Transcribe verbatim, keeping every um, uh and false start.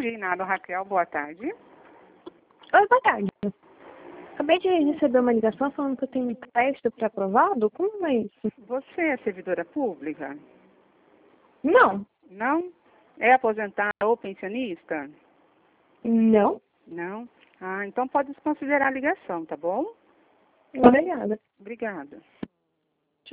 Reinaldo, Raquel, boa tarde. Oi, boa tarde. Acabei de receber uma ligação falando que eu tenho um crédito para aprovado. Como é isso? Você é servidora pública? Não. Não? É aposentada ou pensionista? Não. Não? Ah, então pode desconsiderar a ligação, tá bom? Obrigada. Obrigada.